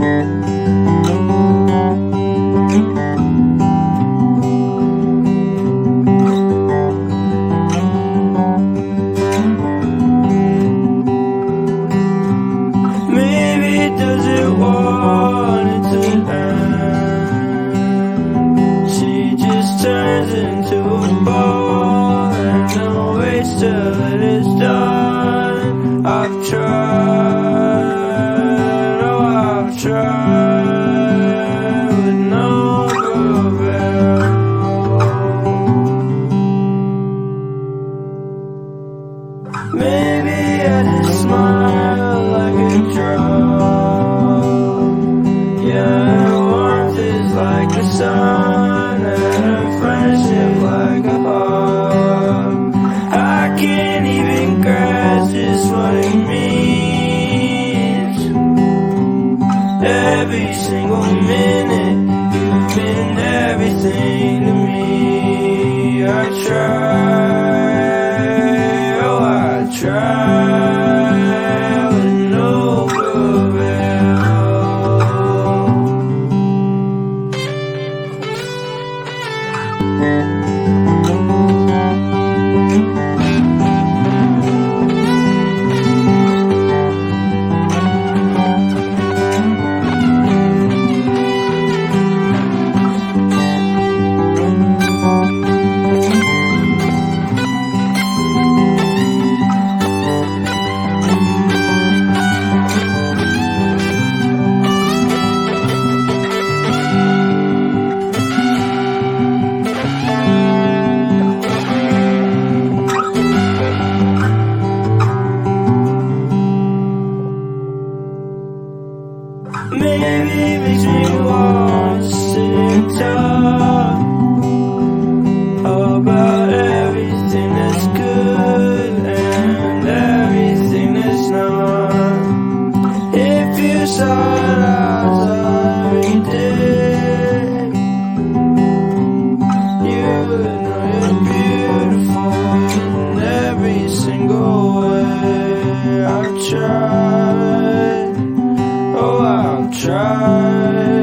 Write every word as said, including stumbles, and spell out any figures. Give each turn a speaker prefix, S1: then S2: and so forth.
S1: Turns into a ball and no waits till it is done. I've tried, oh I've tried with no avail. Maybe I just smile like a drug. Yeah, warmth is like the sun, friendship like a hug. I can't even grasp just what it means. Every single minute, you've been everything to me. I try, oh I try with no avail. Maybe it makes me want to sit and talk about everything that's good and everything that's not. If you saw it as I did, you would know you're beautiful in every single way. I've tried, oh I've tried